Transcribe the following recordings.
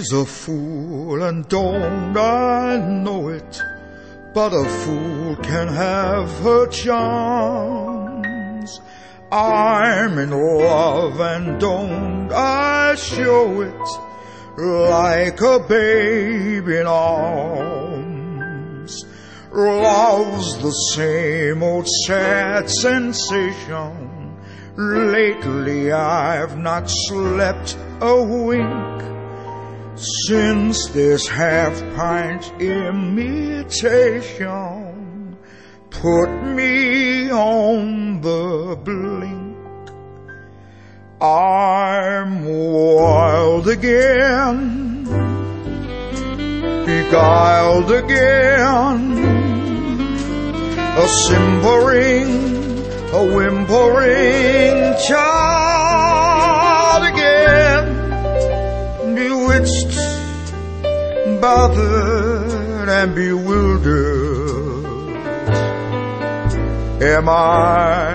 She's a fool and don't I know it, but a fool can have her charms. I'm in love and don't I show it, like a baby in arms. Love's the same old sad sensation. Lately I've not slept a wink since this half-pint imitation put me on the blink. I'm wild again, beguiled again, a simpering, a whimpering child again, bewitched, bothered and bewildered am I.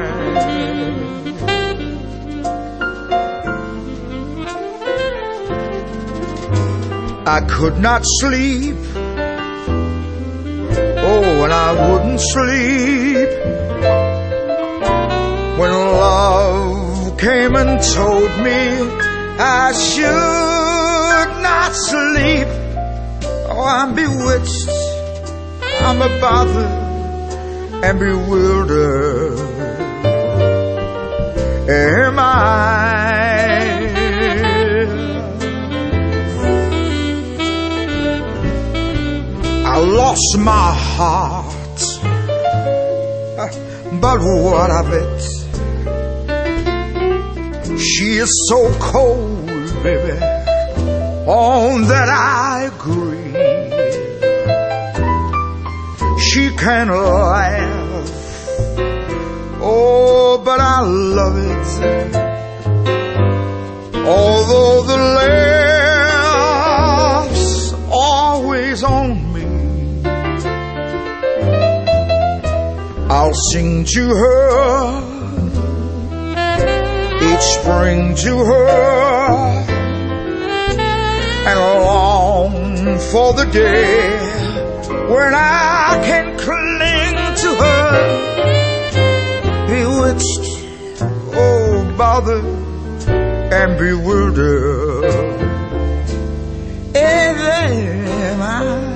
I could not sleep, oh, and I wouldn't sleep when love came and told me I should not sleep. Oh, I'm bewitched, I'm a bothered and bewildered am I. I lost my heart, but what of it? She is so cold, baby, on that I agree. She can laugh, oh, but I love it, although the laugh's always on me. I'll sing to her each spring to her and long for the day when I can cling to her, bewitched, oh, bothered and bewildered am I.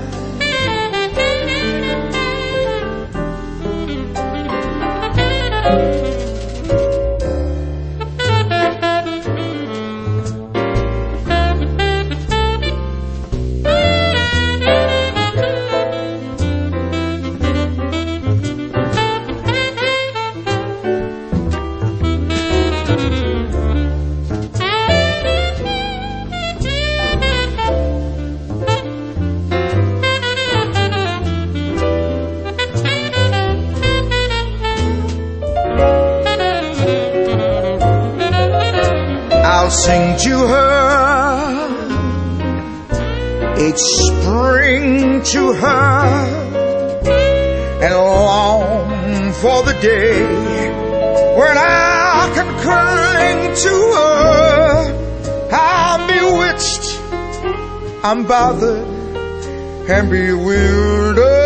I'll sing to her each spring to her and long for the day when I can cling to her. I'm bewitched, I'm bothered and bewildered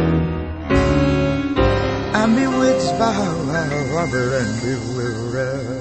I'm bewitched by her and bewildered.